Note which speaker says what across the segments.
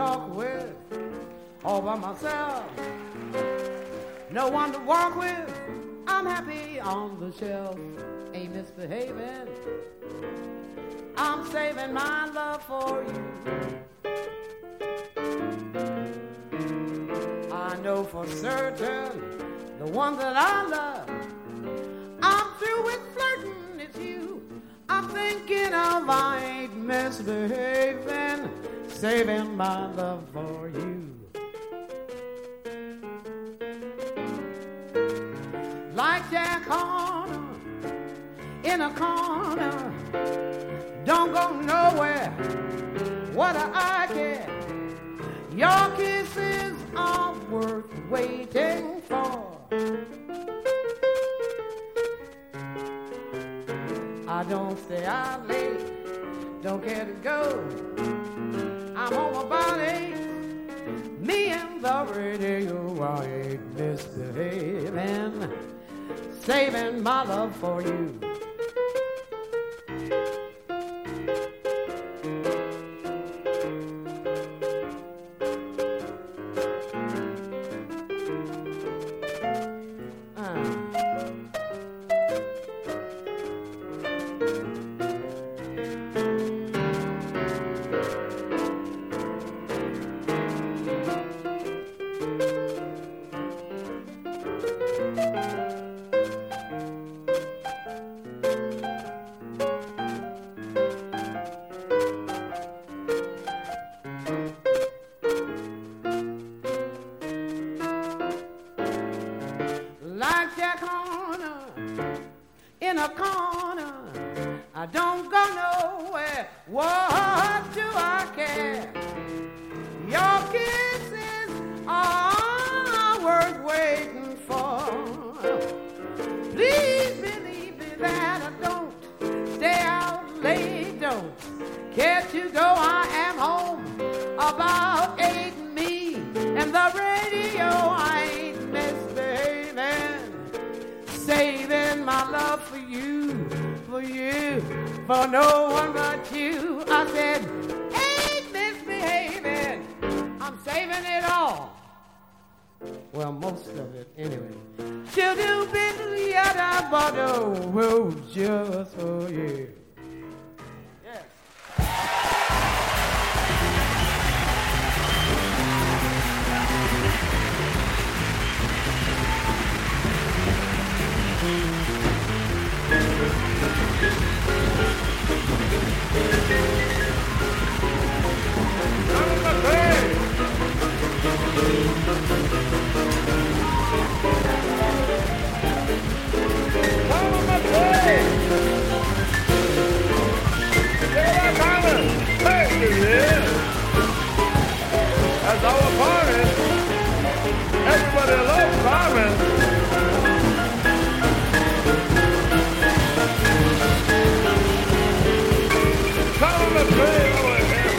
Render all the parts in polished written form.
Speaker 1: talk with, all by myself. No one to walk with, I'm happy on the shelf. Ain't misbehaving, I'm saving my love for you. I know for certain, the one that I love, I'm through with flirting, it's you. I'm thinking of I ain't misbehaving, saving my love for you. Like Jack Horner in a corner, don't go nowhere, what do I care? Your kisses are worth waiting for. I don't stay out late, don't care to go. I'm home about 8, me and the radio, I ain't misbehaving, saving my love for you. In a corner, I don't go nowhere. What do I care? Your kisses are worth waiting for. Please believe me that I don't stay out late, don't care to go. I am home about 8, me and the radio, I ain't misbehaving, saving my love for you, for no one but you. I said, ain't misbehaving, I'm saving it all. Well, most of it anyway. Do bit yada bottle, just for you. Yes.
Speaker 2: That's our party. Everybody loves Carmen. Carmen McRae over here.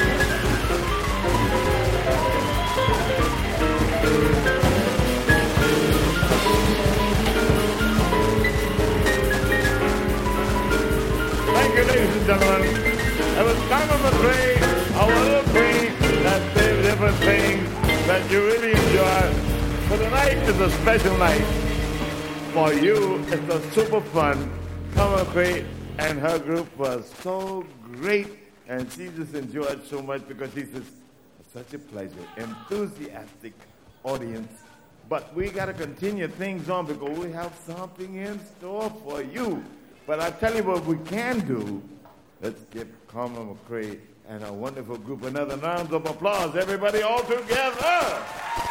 Speaker 2: Thank you, ladies and gentlemen. That was Carmen McRae, our little queen that says different things that you really enjoy. But tonight is a special night. For you, it's a super fun. Carmen McRae and her group was so great, and she just enjoyed so much because she's just such a pleasure, enthusiastic audience. But we got to continue things on because we have something in store for you. But I tell you what we can do. Let's give Carmen McRae and a wonderful group another round of applause. Everybody all together.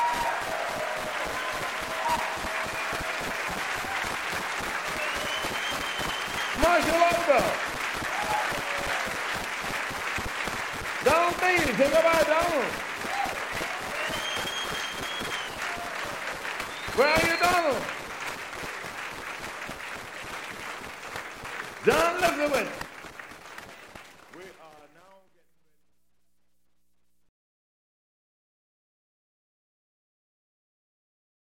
Speaker 2: Marshall Lumber. Donald B. Think about Donald.